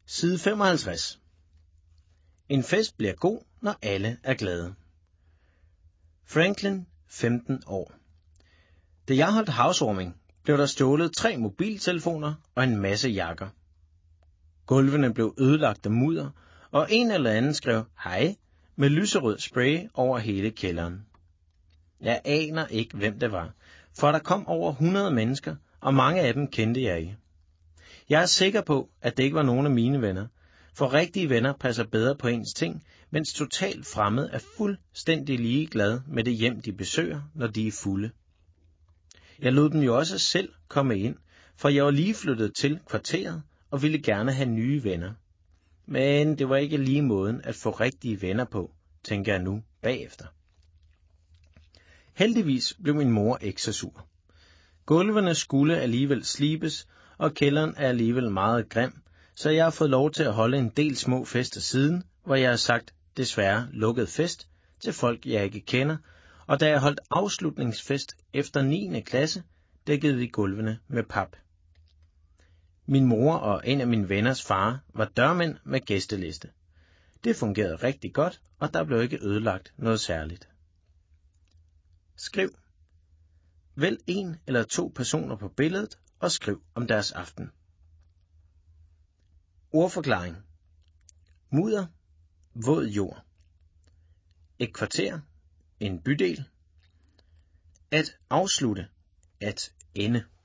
Side 55. En fest bliver god, når alle er glade. Franklin, 15 år. Da jeg holdt housewarming, blev der stjålet 3 mobiltelefoner og en masse jakker. Gulvene blev ødelagt af mudder, og en eller anden skrev hej med lyserød spray over hele kælderen. Jeg aner ikke, hvem det var, for der kom over 100 mennesker, og mange af dem kendte jeg ikke. Jeg er sikker på, at det ikke var nogen af mine venner, for rigtige venner passer bedre på ens ting, mens totalt fremmed er fuldstændig ligeglad med det hjem, de besøger, når de er fulde. Jeg lod dem jo også selv komme ind, for jeg var lige flyttet til kvarteret og ville gerne have nye venner. Men det var ikke lige måden at få rigtige venner på, tænker jeg nu bagefter. Heldigvis blev min mor ikke så sur. Gulvene skulle alligevel slibes, og kælderen er alligevel meget grim, så jeg har fået lov til at holde en del små fester siden, hvor jeg har sagt desværre lukket fest til folk, jeg ikke kender, og da jeg holdt afslutningsfest efter 9. klasse, dækkede vi gulvene med pap. Min mor og en af mine venners far var dørmænd med gæsteliste. Det fungerede rigtig godt, og der blev ikke ødelagt noget særligt. Skriv. Vælg 1 eller 2 personer på billedet og skriv om deres aften. Ordforklaring. Mudder, våd jord. Et kvarter, en bydel. At afslutte, at ende.